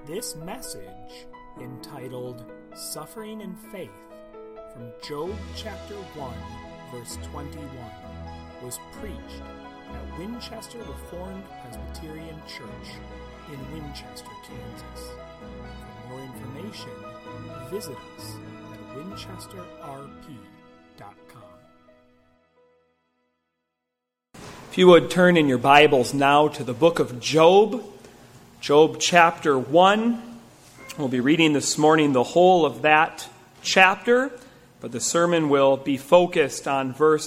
This message, entitled Suffering and Faith, from Job chapter 1, verse 21, was preached at Winchester Reformed Presbyterian Church in Winchester, Kansas. For more information, visit us at winchesterrp.com. If you would turn in your Bibles now to the book of Job, Job chapter 1. We'll be reading this morning the whole of that chapter, but the sermon will be focused on verse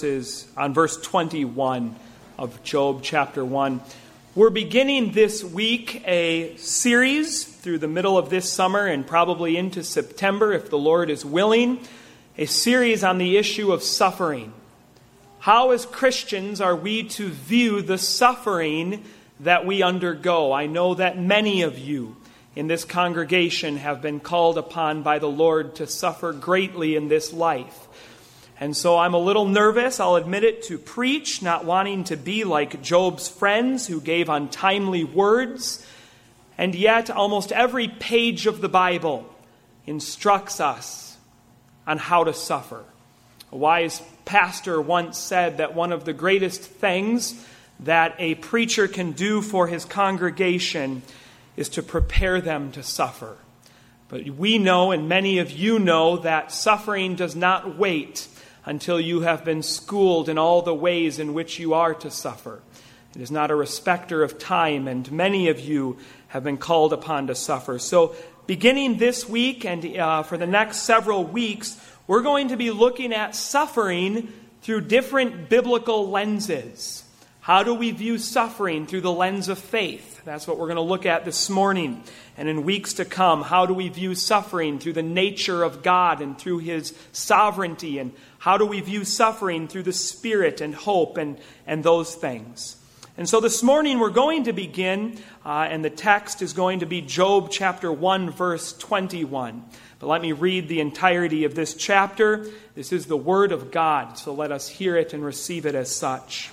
21 of Job chapter 1. We're beginning this week a series through the middle of this summer and probably into September, if the Lord is willing, a series on the issue of suffering. How, as Christians, are we to view the suffering that we undergo? I know that many of you in this congregation have been called upon by the Lord to suffer greatly in this life. And so I'm a little nervous, I'll admit it, to preach, not wanting to be like Job's friends who gave untimely words. And yet almost every page of the Bible instructs us on how to suffer. A wise pastor once said that one of the greatest things that a preacher can do for his congregation is to prepare them to suffer. But we know, and many of you know, that suffering does not wait until you have been schooled in all the ways in which you are to suffer. It is not a respecter of time, and many of you have been called upon to suffer. So beginning this week and for the next several weeks, we're going to be looking at suffering through different biblical lenses. How do we view suffering through the lens of faith? That's what we're going to look at this morning. And in weeks to come, how do we view suffering through the nature of God and through His sovereignty? And how do we view suffering through the Spirit and hope and those things? And so this morning we're going to begin, and the text is going to be Job chapter 1, verse 21. But let me read the entirety of this chapter. This is the Word of God, so let us hear it and receive it as such.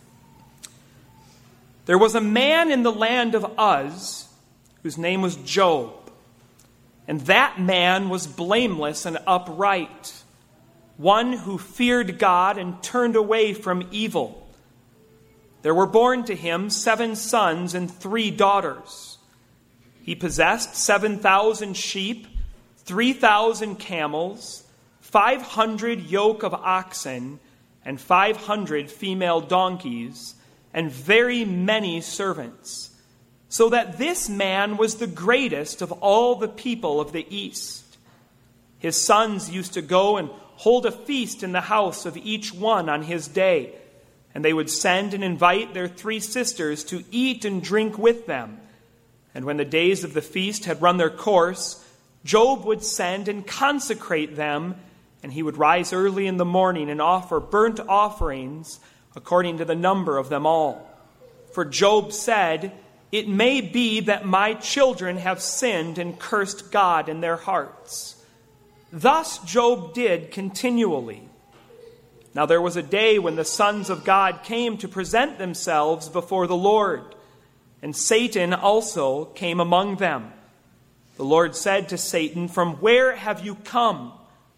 There was a man in the land of Uz whose name was Job, and that man was blameless and upright, one who feared God and turned away from evil. There were born to him 7 sons and 3 daughters. He possessed 7,000 sheep, 3,000 camels, 500 yoke of oxen, and 500 female donkeys, and very many servants, so that this man was the greatest of all the people of the East. His sons used to go and hold a feast in the house of each one on his day, and they would send and invite their 3 sisters to eat and drink with them. And when the days of the feast had run their course, Job would send and consecrate them, and he would rise early in the morning and offer burnt offerings according to the number of them all. For Job said, "It may be that my children have sinned and cursed God in their hearts." Thus Job did continually. Now there was a day when the sons of God came to present themselves before the Lord, and Satan also came among them. The Lord said to Satan, "From where have you come?"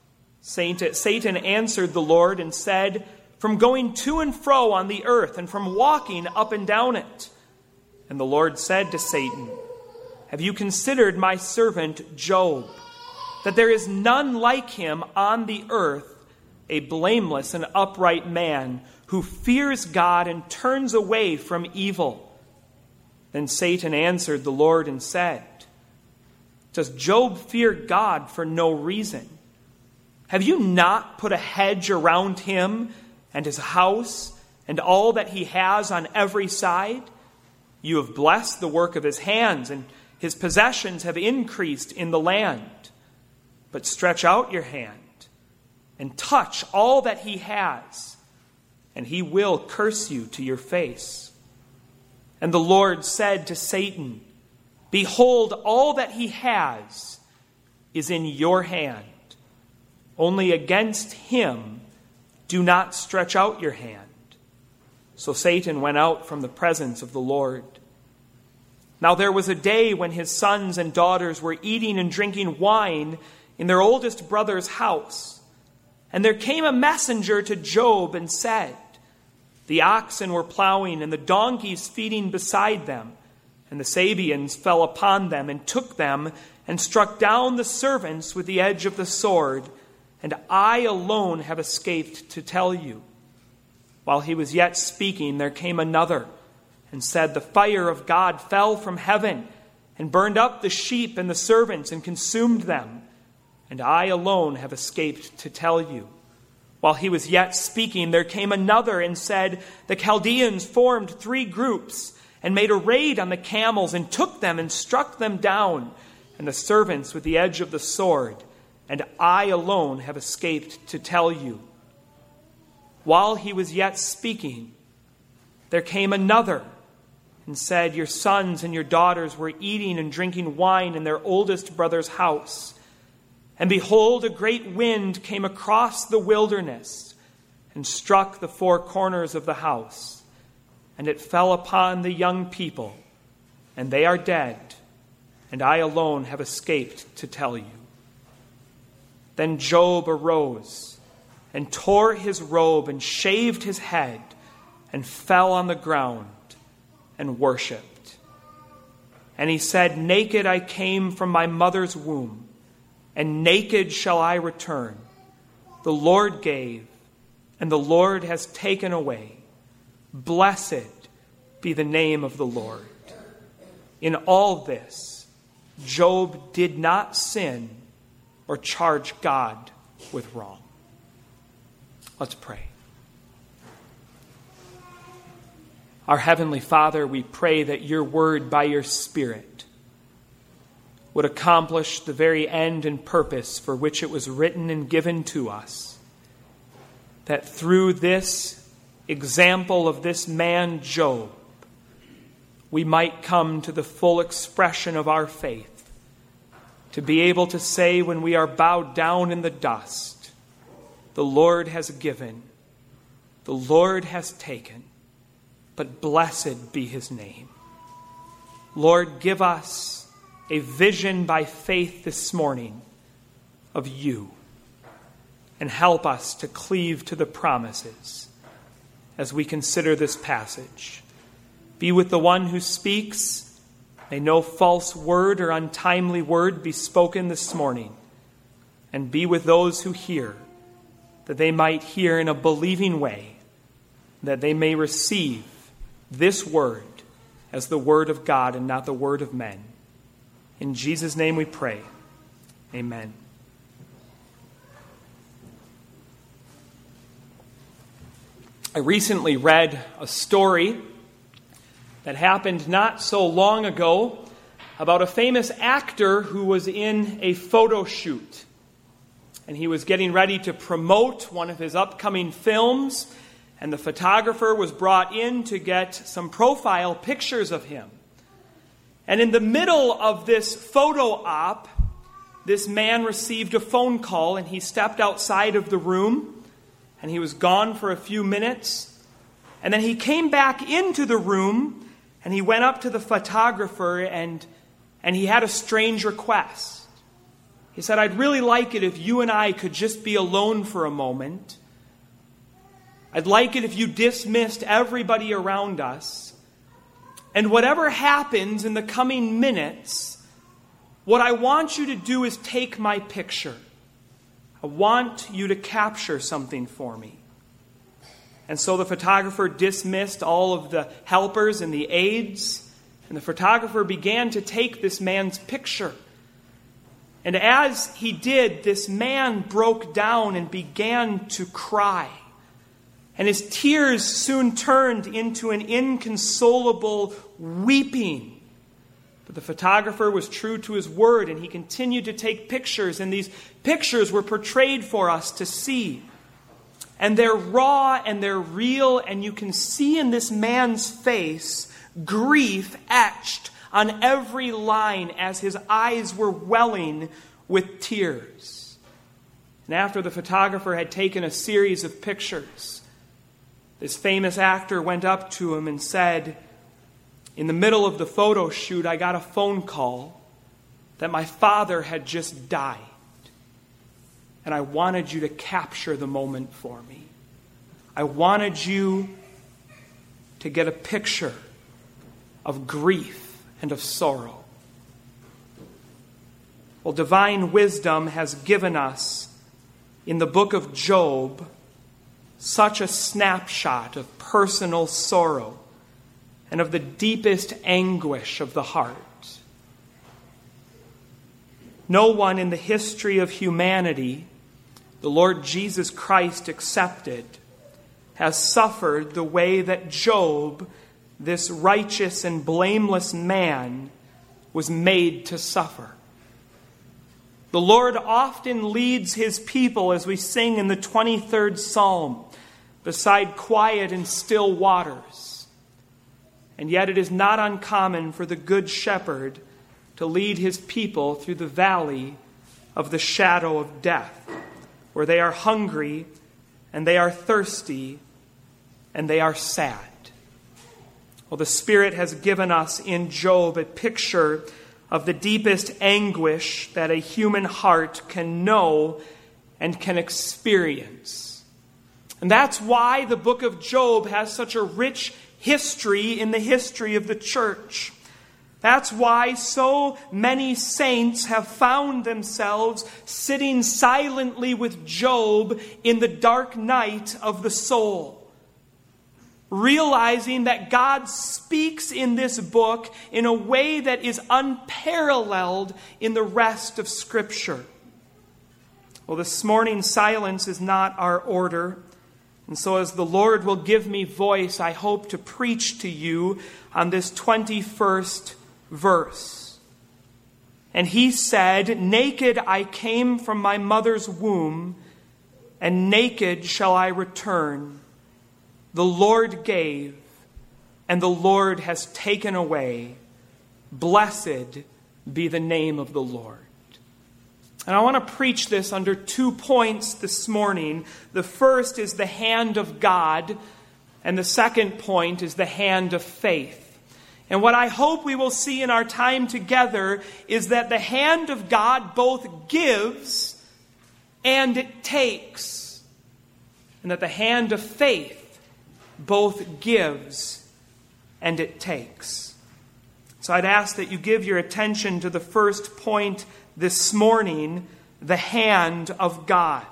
Satan answered the Lord and said, "From going to and fro on the earth, and from walking up and down it." And the Lord said to Satan, "Have you considered my servant Job, that there is none like him on the earth, a blameless and upright man, who fears God and turns away from evil?" Then Satan answered the Lord and said, "Does Job fear God for no reason? Have you not put a hedge around him and his house, and all that he has on every side? You have blessed the work of his hands, and his possessions have increased in the land. But stretch out your hand, and touch all that he has, and he will curse you to your face." And the Lord said to Satan, "Behold, all that he has is in your hand. Only against him do not stretch out your hand." So Satan went out from the presence of the Lord. Now there was a day when his sons and daughters were eating and drinking wine in their oldest brother's house. And there came a messenger to Job and said, the oxen were plowing and the donkeys feeding beside them, and the Sabeans fell upon them and took them and struck down the servants with the edge of the sword, and I alone have escaped to tell you. While he was yet speaking, there came another and said, the fire of God fell from heaven and burned up the sheep and the servants and consumed them, and I alone have escaped to tell you. While he was yet speaking, there came another and said, the Chaldeans formed 3 groups and made a raid on the camels and took them and struck them down, and the servants with the edge of the sword, and I alone have escaped to tell you. While he was yet speaking, there came another and said, your sons and your daughters were eating and drinking wine in their oldest brother's house. And behold, a great wind came across the wilderness and struck the 4 corners of the house. And it fell upon the young people, and they are dead, and I alone have escaped to tell you. Then Job arose and tore his robe and shaved his head and fell on the ground and worshipped. And he said, naked I came from my mother's womb, and naked shall I return. The Lord gave, and the Lord has taken away. Blessed be the name of the Lord. In all this, Job did not sin or charge God with wrong. Let's pray. Our Heavenly Father, we pray that your word by your Spirit would accomplish the very end and purpose for which it was written and given to us. That through this example of this man, Job, we might come to the full expression of our faith, to be able to say when we are bowed down in the dust, the Lord has given, the Lord has taken, but blessed be his name. Lord, give us a vision by faith this morning of you, and help us to cleave to the promises as we consider this passage. Be with the one who speaks. May no false word or untimely word be spoken this morning. And be with those who hear, that they might hear in a believing way, that they may receive this word as the word of God and not the word of men. In Jesus' name we pray. Amen. I recently read a story that happened not so long ago about a famous actor who was in a photo shoot. And he was getting ready to promote one of his upcoming films, and the photographer was brought in to get some profile pictures of him. And in the middle of this photo op, this man received a phone call, and he stepped outside of the room, and he was gone for a few minutes. And then he came back into the room, and he went up to the photographer, and he had a strange request. He said, I'd really like it if you and I could just be alone for a moment. I'd like it if you dismissed everybody around us. And whatever happens in the coming minutes, what I want you to do is take my picture. I want you to capture something for me. And so the photographer dismissed all of the helpers and the aides, and the photographer began to take this man's picture. And as he did, this man broke down and began to cry. And his tears soon turned into an inconsolable weeping. But the photographer was true to his word, and he continued to take pictures, and these pictures were portrayed for us to see. And they're raw and they're real, and you can see in this man's face grief etched on every line as his eyes were welling with tears. And after the photographer had taken a series of pictures, this famous actor went up to him and said, In the middle of the photo shoot, I got a phone call that my father had just died. And I wanted you to capture the moment for me. I wanted you to get a picture of grief and of sorrow. Well, divine wisdom has given us in the book of Job such a snapshot of personal sorrow and of the deepest anguish of the heart. No one in the history of humanity, the Lord Jesus Christ excepted, has suffered the way that Job, this righteous and blameless man, was made to suffer. The Lord often leads his people, as we sing in the 23rd Psalm, beside quiet and still waters. And yet it is not uncommon for the Good Shepherd to lead his people through the valley of the shadow of death, where they are hungry and they are thirsty and they are sad. Well, the Spirit has given us in Job a picture of the deepest anguish that a human heart can know and can experience. And that's why the book of Job has such a rich history in the history of the church. That's why so many saints have found themselves sitting silently with Job in the dark night of the soul, realizing that God speaks in this book in a way that is unparalleled in the rest of Scripture. Well, this morning's silence is not our order. And so as the Lord will give me voice, I hope to preach to you on this 21st verse. And he said, "Naked I came from my mother's womb, and naked shall I return. The Lord gave, and the Lord has taken away. Blessed be the name of the Lord." And I want to preach this under 2 points this morning. The first is the hand of God, and the second point is the hand of faith. And what I hope we will see in our time together is that the hand of God both gives and it takes. And that the hand of faith both gives and it takes. So I'd ask that you give your attention to the first point this morning, the hand of God.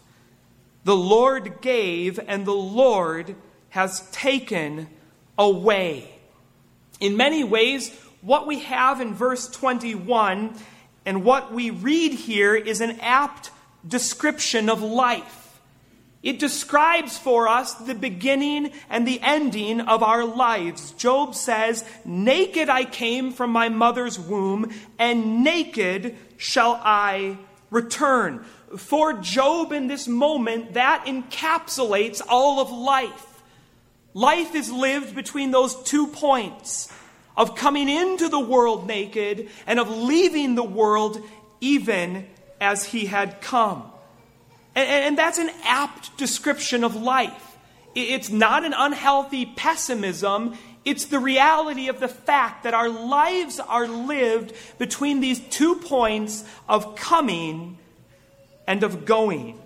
The Lord gave and the Lord has taken away. In many ways, what we have in verse 21 and what we read here is an apt description of life. It describes for us the beginning and the ending of our lives. Job says, "Naked I came from my mother's womb, and naked shall I return." For Job in this moment, that encapsulates all of life. Life is lived between those 2 points of coming into the world naked and of leaving the world even as he had come. And that's an apt description of life. It's not an unhealthy pessimism. It's the reality of the fact that our lives are lived between these 2 points of coming and of going.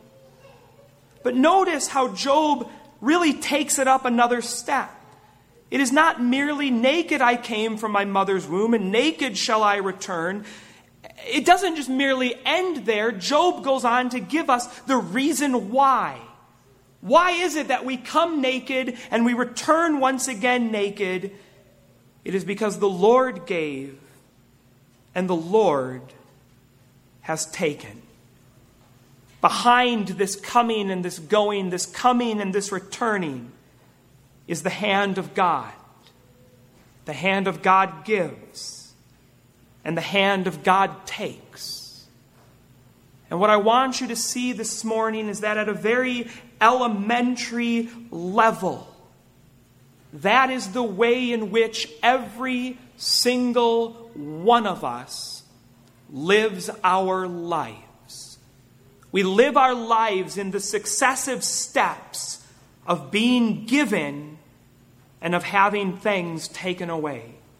But notice how Job really takes it up another step. It is not merely naked I came from my mother's womb, and naked shall I return. It doesn't just merely end there. Job goes on to give us the reason why. Why is it that we come naked and we return once again naked? It is because the Lord gave and the Lord has taken. Behind this coming and this going, this coming and this returning, is the hand of God. The hand of God gives, and the hand of God takes. And what I want you to see this morning is that at a very elementary level, that is the way in which every single one of us lives our life. We live our lives in the successive steps of being given and of having things taken away.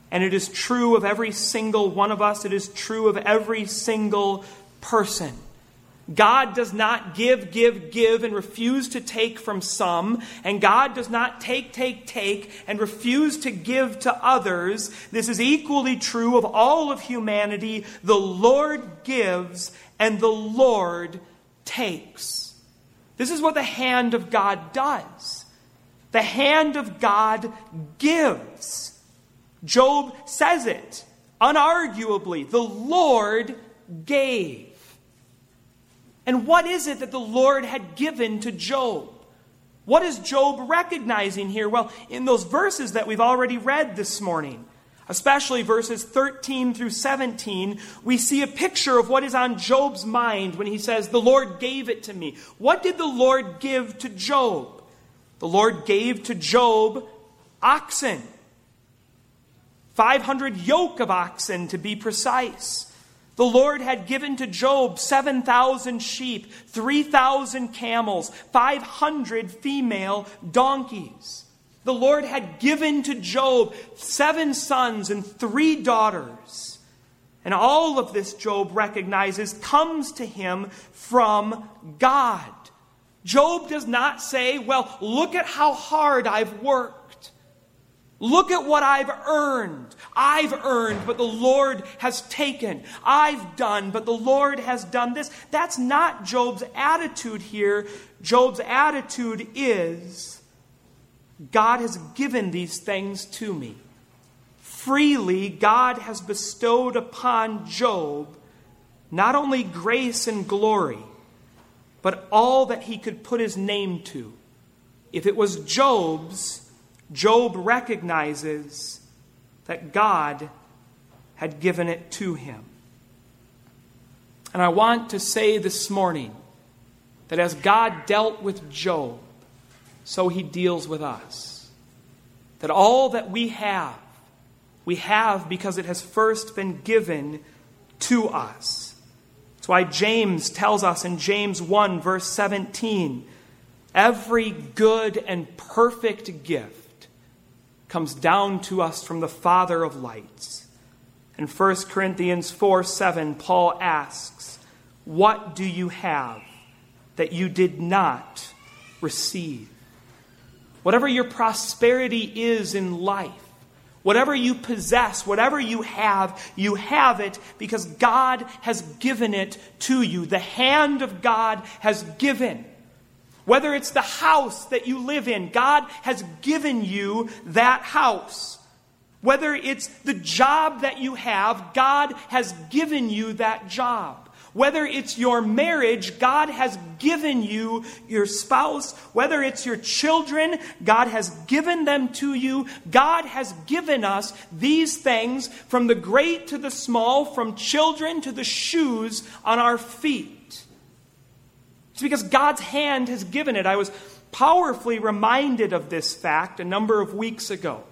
And it is true of every single one of us. It is true of every single person. God does not give, and refuse to take from some. And God does not take, and refuse to give to others. This is equally true of all of humanity. The Lord gives, and the Lord takes. This is what the hand of God does. The hand of God gives. Job says it unarguably. The Lord gave. And what is it that the Lord had given to Job? What is Job recognizing here? Well, in those verses that we've already read this morning, especially verses 13 through 17, we see a picture of what is on Job's mind when he says, the Lord gave it to me. What did the Lord give to Job? The Lord gave to Job oxen. 500 yoke of oxen, to be precise. The Lord had given to Job 7,000 sheep, 3,000 camels, 500 female donkeys. The Lord had given to Job 7 sons and 3 daughters. And all of this, Job recognizes, comes to him from God. Job does not say, well, look at how hard I've worked. Look at what I've earned. I've earned, but the Lord has taken. I've done, but the Lord has done this. That's not Job's attitude here. Job's attitude is, God has given these things to me. Freely, God has bestowed upon Job not only grace and glory, but all that he could put his name to. If it was Job's, Job recognizes that God had given it to him. And I want to say this morning that as God dealt with Job, so he deals with us. That all that we have because it has first been given to us. That's why James tells us in James 1, verse 17, every good and perfect gift comes down to us from the Father of lights. In 1 Corinthians 4:7, Paul asks, what do you have that you did not receive? Whatever your prosperity is in life, whatever you possess, whatever you have it because God has given it to you. The hand of God has given. Whether it's the house that you live in, God has given you that house. Whether it's the job that you have, God has given you that job. Whether it's your marriage, God has given you your spouse. Whether it's your children, God has given them to you. God has given us these things, from the great to the small, from children to the shoes on our feet. It's because God's hand has given it. I was powerfully reminded of this fact a number of weeks ago.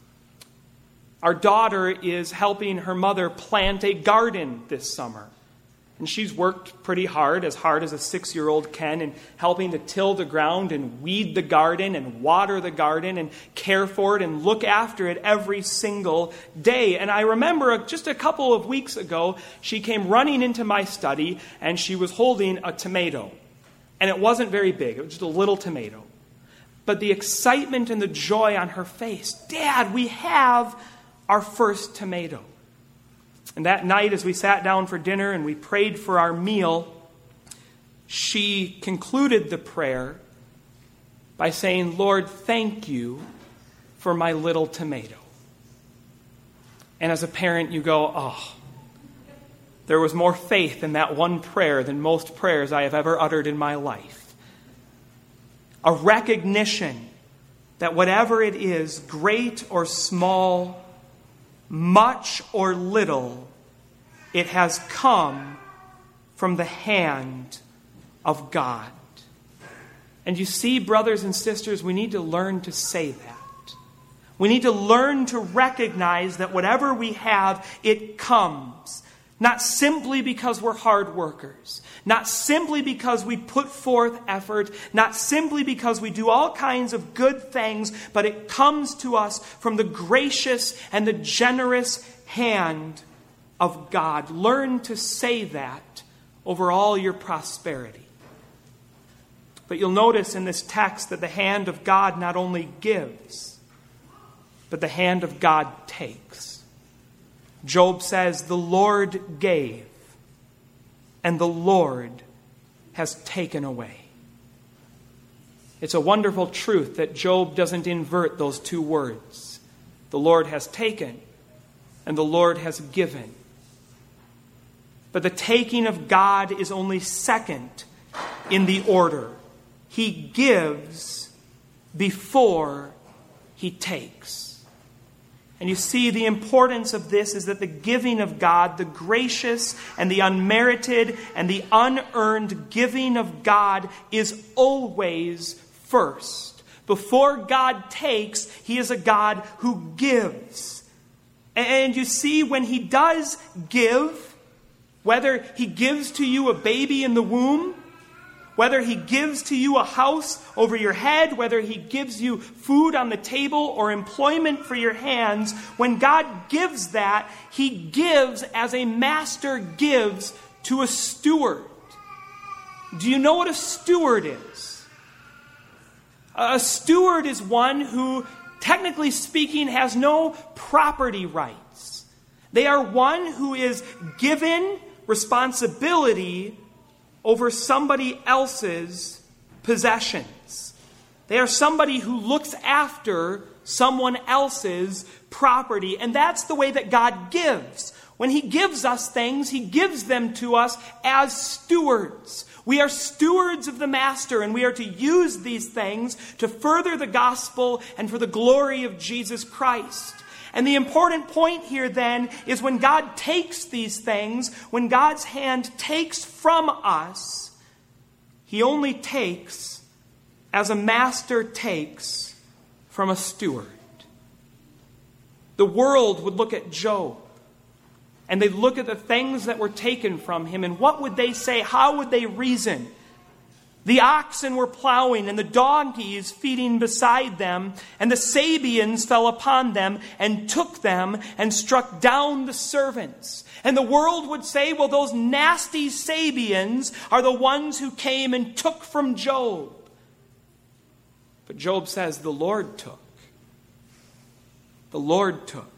Our daughter is helping her mother plant a garden this summer. And she's worked pretty hard as a 6-year-old can, in helping to till the ground and weed the garden and water the garden and care for it and look after it every single day. And I remember just a couple of weeks ago, she came running into my study and she was holding a tomato. And it wasn't very big. It was just a little tomato. But the excitement and the joy on her face, Dad, we have our first tomato. And that night, as we sat down for dinner and we prayed for our meal, she concluded the prayer by saying, Lord, thank you for my little tomato. And as a parent, you go, oh, there was more faith in that one prayer than most prayers I have ever uttered in my life. A recognition that whatever it is, great or small, much or little, it has come from the hand of God. And you see, brothers and sisters, we need to learn to say that. We need to learn to recognize that whatever we have, it comes Not simply because we're hard workers. Not simply because we put forth effort. Not simply because we do all kinds of good things. But it comes to us from the gracious and the generous hand of God. Learn to say that over all your prosperity. But you'll notice in this text that the hand of God not only gives, but the hand of God takes. Job says, the Lord gave, and the Lord has taken away. It's a wonderful truth that Job doesn't invert those two words. The Lord has taken, and the Lord has given. But the taking of God is only second in the order. He gives before he takes. And you see, the importance of this is that the giving of God, the gracious and the unmerited and the unearned giving of God, is always first. Before God takes, he is a God who gives. And you see, when he does give, whether he gives to you a baby in the womb, whether he gives to you a house over your head, whether he gives you food on the table or employment for your hands, when God gives that, he gives as a master gives to a steward. Do you know what a steward is? A steward is one who, technically speaking, has no property rights. They are one who is given responsibility over somebody else's possessions. They are somebody who looks after someone else's property. And that's the way that God gives. When he gives us things, he gives them to us as stewards. We are stewards of the Master, and we are to use these things to further the gospel and for the glory of Jesus Christ. And the important point here then is when God takes these things, when God's hand takes from us, he only takes as a master takes from a steward. The world would look at Job, and they'd look at the things that were taken from him, and what would they say? How would they reason? The oxen were plowing, and the donkeys feeding beside them, and the Sabeans fell upon them, and took them, and struck down the servants. And the world would say, well, those nasty Sabeans are the ones who came and took from Job. But Job says, the Lord took. The Lord took.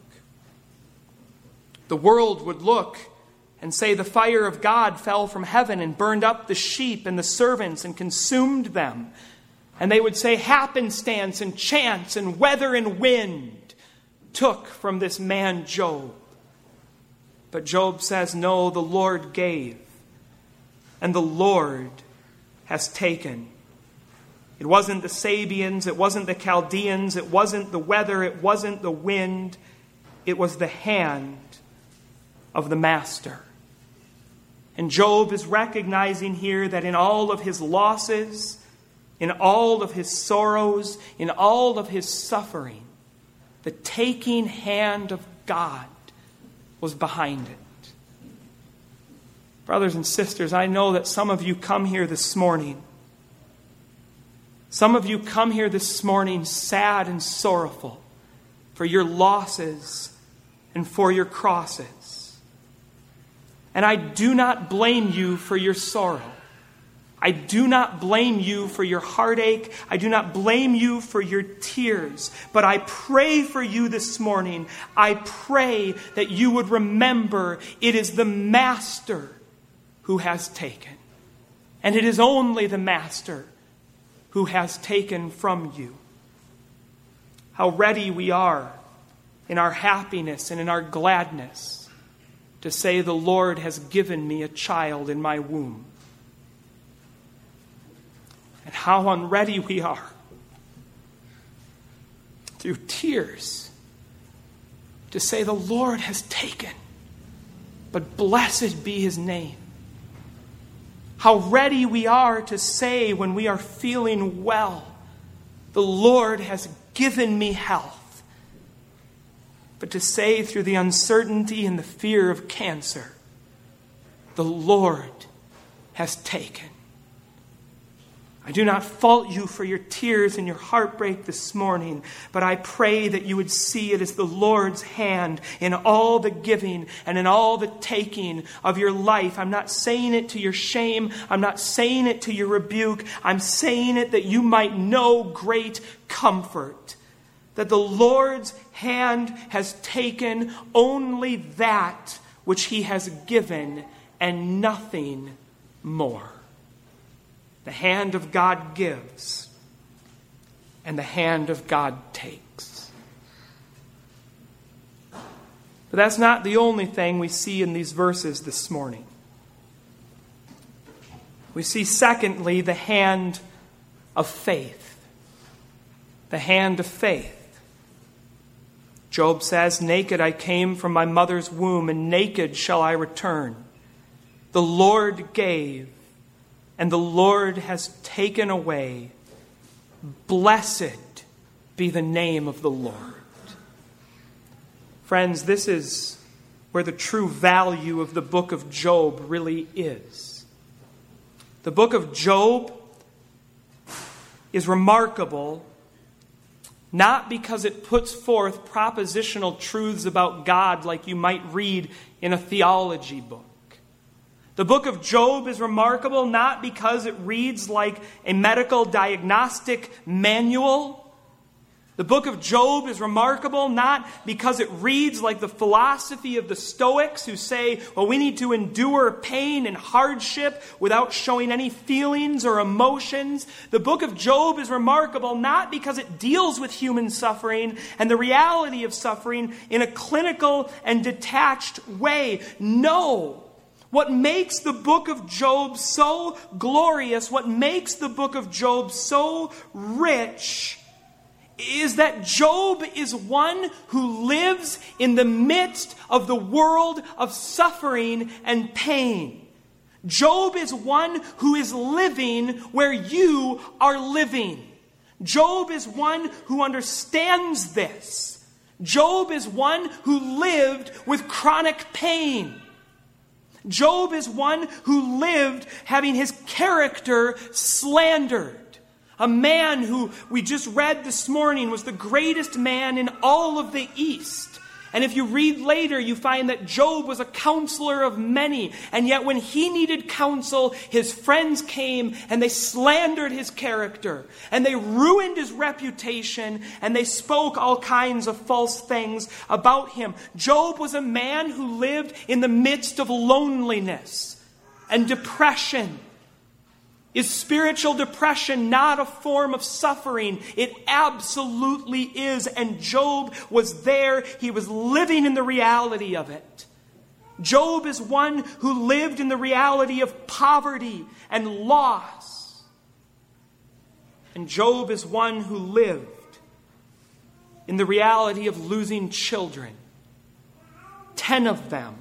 The world would look and say the fire of God fell from heaven and burned up the sheep and the servants and consumed them. And they would say happenstance and chance and weather and wind took from this man Job. But Job says, no, the Lord gave, and the Lord has taken. It wasn't the Sabeans, it wasn't the Chaldeans, it wasn't the weather, it wasn't the wind. It was the hand of the Master. And Job is recognizing here that in all of his losses, in all of his sorrows, in all of his suffering, the taking hand of God was behind it. Brothers and sisters, I know that some of you come here this morning. Some of you come here this morning sad and sorrowful for your losses and for your crosses. And I do not blame you for your sorrow. I do not blame you for your heartache. I do not blame you for your tears. But I pray for you this morning. I pray that you would remember it is the Master who has taken. And it is only the Master who has taken from you. How ready we are in our happiness and in our gladness to say, the Lord has given me a child in my womb. And how unready we are through tears to say, the Lord has taken, but blessed be his name. How ready we are to say when we are feeling well, the Lord has given me health. But to say through the uncertainty and the fear of cancer, the Lord has taken. I do not fault you for your tears and your heartbreak this morning, but I pray that you would see it as the Lord's hand in all the giving and in all the taking of your life. I'm not saying it to your shame. I'm not saying it to your rebuke. I'm saying it that you might know great comfort, that the Lord's hand has taken only that which he has given and nothing more. The hand of God gives, and the hand of God takes. But that's not the only thing we see in these verses this morning. We see, secondly, the hand of faith. The hand of faith. Job says, "Naked I came from my mother's womb, and naked shall I return. The Lord gave, and the Lord has taken away. Blessed be the name of the Lord." Friends, this is where the true value of the book of Job really is. The book of Job is remarkable not because it puts forth propositional truths about God like you might read in a theology book. The book of Job is remarkable not because it reads like a medical diagnostic manual. The book of Job is remarkable not because it reads like the philosophy of the Stoics who say, well, we need to endure pain and hardship without showing any feelings or emotions. The book of Job is remarkable not because it deals with human suffering and the reality of suffering in a clinical and detached way. No. What makes the book of Job so glorious, what makes the book of Job so rich, is that Job is one who lives in the midst of the world of suffering and pain. Job is one who is living where you are living. Job is one who understands this. Job is one who lived with chronic pain. Job is one who lived having his character slandered. A man who we just read this morning was the greatest man in all of the East. And if you read later, you find that Job was a counselor of many. And yet when he needed counsel, his friends came and they slandered his character. And they ruined his reputation. And they spoke all kinds of false things about him. Job was a man who lived in the midst of loneliness and depression. Is spiritual depression not a form of suffering? It absolutely is. And Job was there. He was living in the reality of it. Job is one who lived in the reality of poverty and loss. And Job is one who lived in the reality of losing children. 10 of them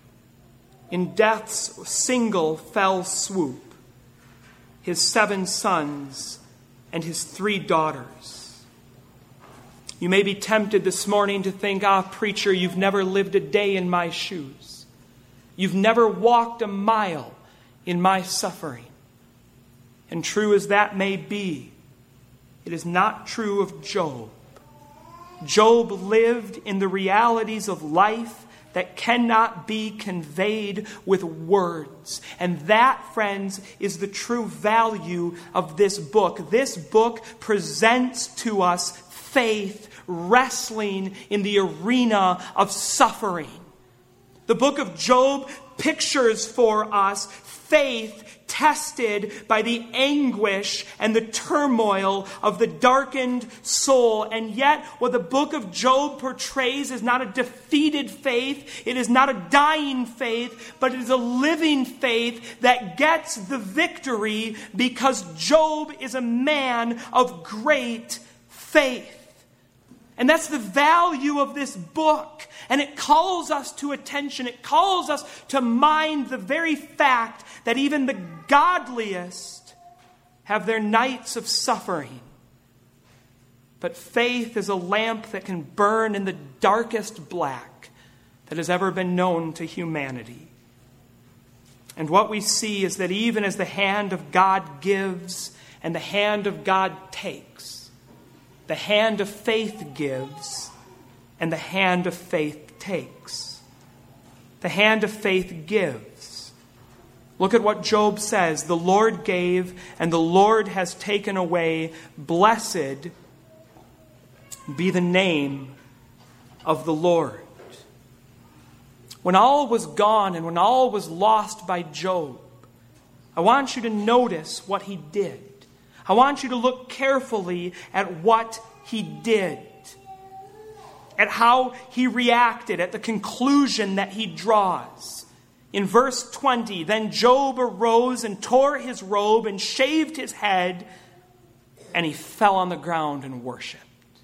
in death's single fell swoop. His 7 sons and his 3 daughters. You may be tempted this morning to think, preacher, you've never lived a day in my shoes. You've never walked a mile in my suffering. And true as that may be, it is not true of Job. Job lived in the realities of life that cannot be conveyed with words. And that, friends, is the true value of this book. This book presents to us faith wrestling in the arena of suffering. The book of Job pictures for us faith tested by the anguish and the turmoil of the darkened soul. And yet, what the book of Job portrays is not a defeated faith. It is not a dying faith, but it is a living faith that gets the victory because Job is a man of great faith. And that's the value of this book. And it calls us to attention. It calls us to mind the very fact that even the godliest have their nights of suffering. But faith is a lamp that can burn in the darkest black that has ever been known to humanity. And what we see is that even as the hand of God gives and the hand of God takes, the hand of faith gives and the hand of faith takes. The hand of faith gives. Look at what Job says. The Lord gave and the Lord has taken away. Blessed be the name of the Lord. When all was gone and when all was lost by Job, I want you to notice what he did. I want you to look carefully at what he did, at how he reacted, at the conclusion that he draws. In verse 20, then Job arose and tore his robe and shaved his head, and he fell on the ground and worshipped.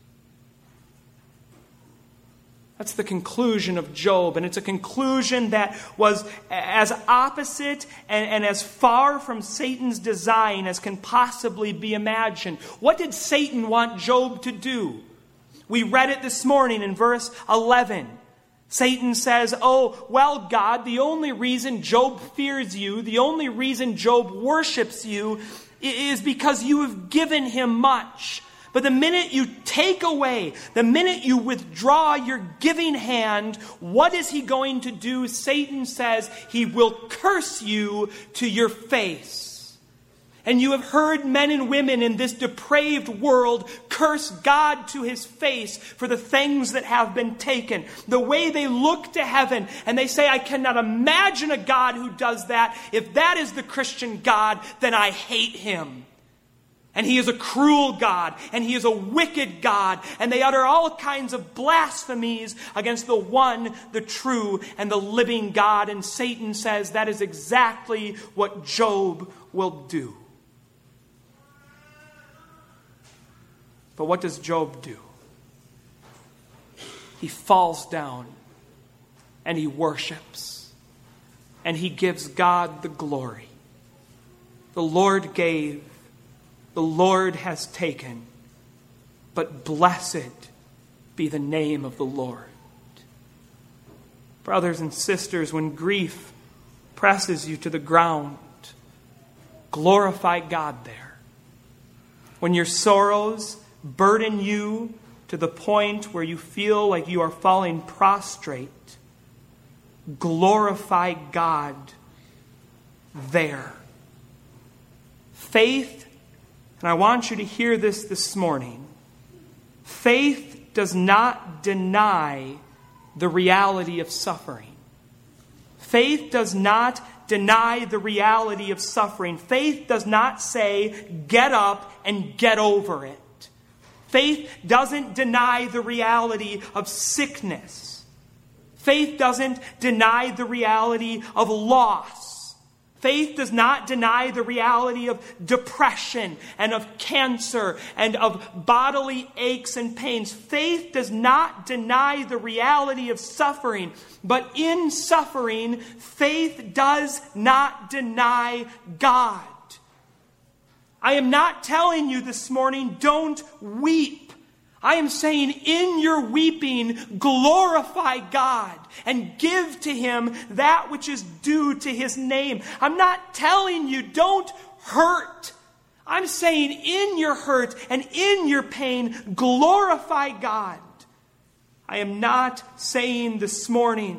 That's the conclusion of Job, and it's a conclusion that was as opposite and as far from Satan's design as can possibly be imagined. What did Satan want Job to do? We read it this morning in verse 11. Satan says, oh, well, God, the only reason Job fears you, the only reason Job worships you is because you have given him much. But the minute you take away, the minute you withdraw your giving hand, what is he going to do? Satan says he will curse you to your face. And you have heard men and women in this depraved world curse God to his face for the things that have been taken. The way they look to heaven and they say, I cannot imagine a God who does that. If that is the Christian God, then I hate him. And he is a cruel God, and he is a wicked God, and they utter all kinds of blasphemies against the one, the true, and the living God. And Satan says that is exactly what Job will do. But what does Job do? He falls down, and he worships, and he gives God the glory. The Lord gave, the Lord has taken, but blessed be the name of the Lord. Brothers and sisters, when grief presses you to the ground, glorify God there. When your sorrows burden you to the point where you feel like you are falling prostrate, glorify God there. Faith, and I want you to hear this morning, faith does not deny the reality of suffering. Faith does not deny the reality of suffering. Faith does not say, get up and get over it. Faith doesn't deny the reality of sickness. Faith doesn't deny the reality of loss. Faith does not deny the reality of depression and of cancer and of bodily aches and pains. Faith does not deny the reality of suffering. But in suffering, faith does not deny God. I am not telling you this morning, don't weep. I am saying in your weeping, glorify God and give to him that which is due to his name. I'm not telling you don't hurt. I'm saying in your hurt and in your pain, glorify God. I am not saying this morning,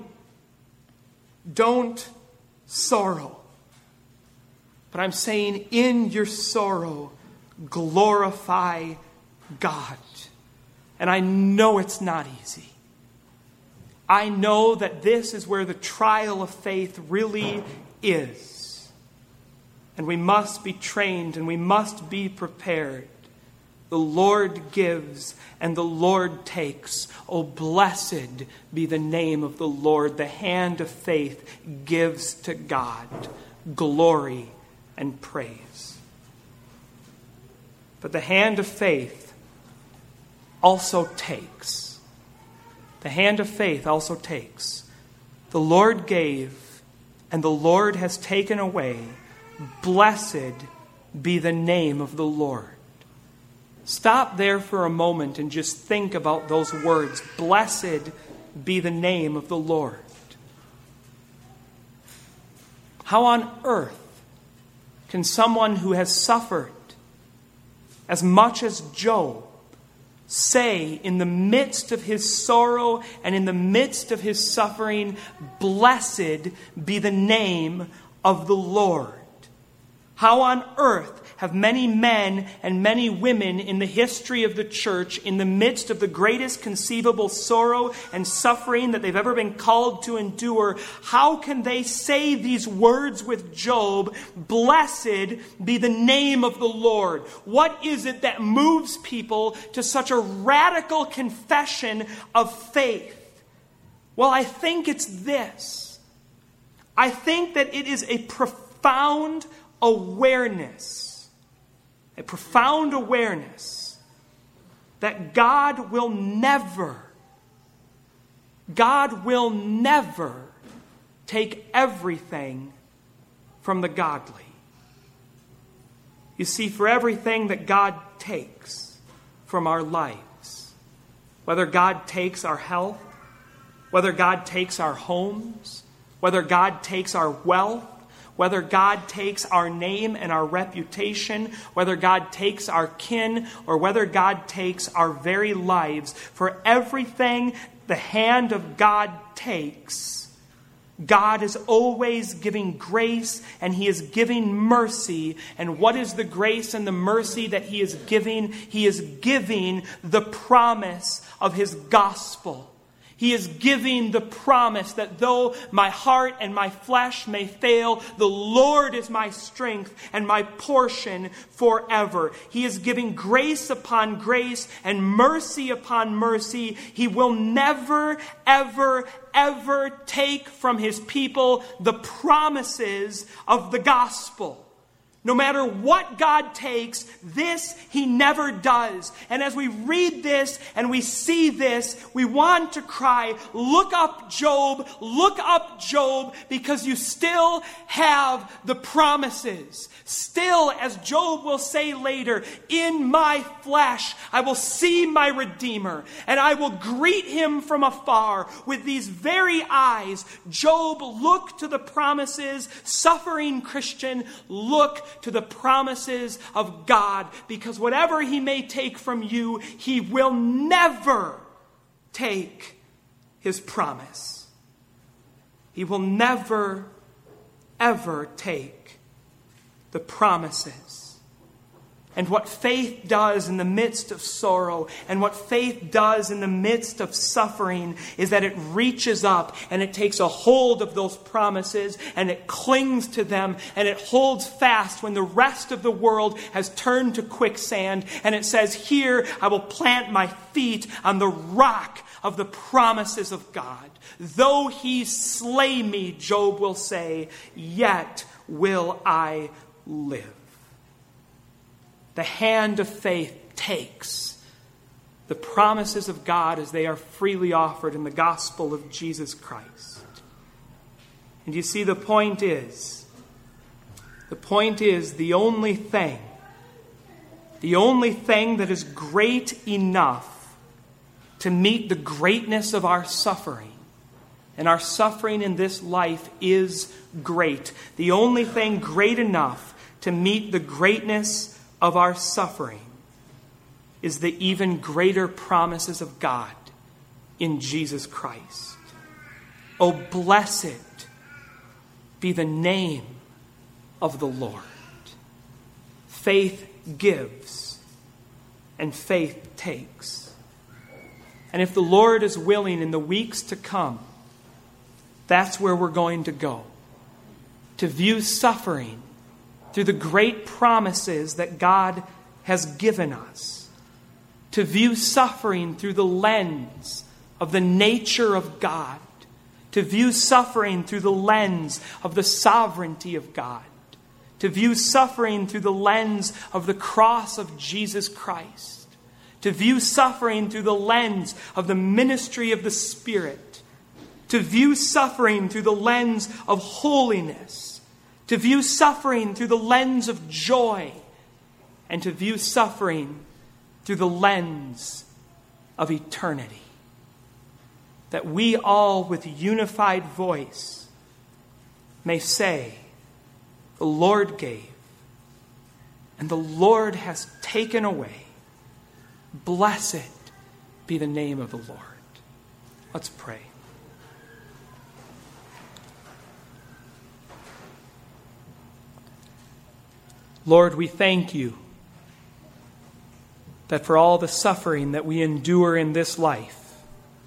don't sorrow. But I'm saying in your sorrow, glorify God. And I know it's not easy. I know that this is where the trial of faith really is. And we must be trained and we must be prepared. The Lord gives and the Lord takes. Oh, blessed be the name of the Lord. The hand of faith gives to God glory and praise. But the hand of faith also takes. The hand of faith also takes. The Lord gave, and the Lord has taken away. Blessed be the name of the Lord. Stop there for a moment and just think about those words. Blessed be the name of the Lord. How on earth can someone who has suffered as much as Job say in the midst of his sorrow and in the midst of his suffering, "Blessed be the name of the Lord"? How on earth have many men and many women in the history of the church, in the midst of the greatest conceivable sorrow and suffering that they've ever been called to endure, how can they say these words with Job, "Blessed be the name of the Lord"? What is it that moves people to such a radical confession of faith? Well, I think it's this. I think that it is a profound awareness that God will never take everything from the godly. You see, for everything that God takes from our lives, whether God takes our health, whether God takes our homes, whether God takes our wealth, whether God takes our name and our reputation, whether God takes our kin, or whether God takes our very lives, for everything the hand of God takes, God is always giving grace and He is giving mercy. And what is the grace and the mercy that He is giving? He is giving the promise of His gospel. He is giving the promise that though my heart and my flesh may fail, the Lord is my strength and my portion forever. He is giving grace upon grace and mercy upon mercy. He will never, ever, ever take from His people the promises of the gospel. No matter what God takes, this He never does. And as we read this and we see this, we want to cry, look up Job, because you still have the promises. Still, as Job will say later, in my flesh I will see my Redeemer, and I will greet Him from afar. With these very eyes, Job looked to the promises. Suffering Christian, look to the promises of God, because whatever He may take from you, He will never take His promise. He will never, ever take the promises. And what faith does in the midst of sorrow, and what faith does in the midst of suffering, is that it reaches up and it takes a hold of those promises and it clings to them and it holds fast when the rest of the world has turned to quicksand. And it says, "Here I will plant my feet on the rock of the promises of God. Though He slay me," Job will say, "yet will I live." The hand of faith takes the promises of God as they are freely offered in the gospel of Jesus Christ. And you see, the point is the only thing that is great enough to meet the greatness of our suffering, and our suffering in this life is great. The only thing great enough to meet the greatness of our suffering is the even greater promises of God in Jesus Christ. Oh, blessed be the name of the Lord. Faith gives and faith takes. And if the Lord is willing, in the weeks to come, that's where we're going to go. To view suffering through the great promises that God has given us. To view suffering through the lens of the nature of God. To view suffering through the lens of the sovereignty of God. To view suffering through the lens of the cross of Jesus Christ. To view suffering through the lens of the ministry of the Spirit. To view suffering through the lens of holiness. To view suffering through the lens of joy, and to view suffering through the lens of eternity. That we all with unified voice may say The Lord gave, and the Lord has taken away. Blessed be the name of the Lord. Let's pray. Lord, we thank you that for all the suffering that we endure in this life,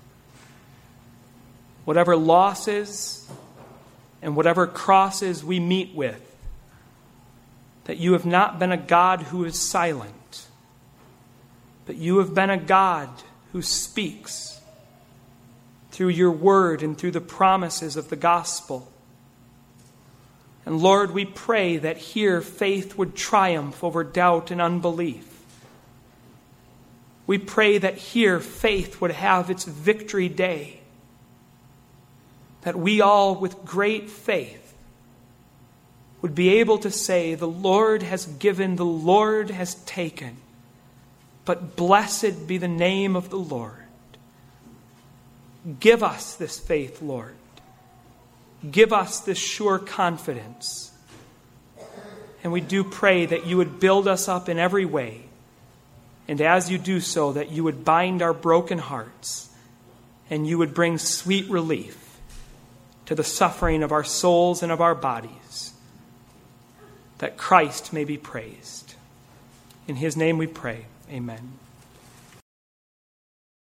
whatever losses and whatever crosses we meet with, that you have not been a God who is silent, but you have been a God who speaks through your word and through the promises of the gospel. And Lord, we pray that here faith would triumph over doubt and unbelief. We pray that here faith would have its victory day. That we all, with great faith, would be able to say, the Lord has given, the Lord has taken, but blessed be the name of the Lord. Give us this faith, Lord. Give us this sure confidence. And we do pray that you would build us up in every way. And as you do so, that you would bind our broken hearts and you would bring sweet relief to the suffering of our souls and of our bodies, that Christ may be praised. In his name we pray. Amen.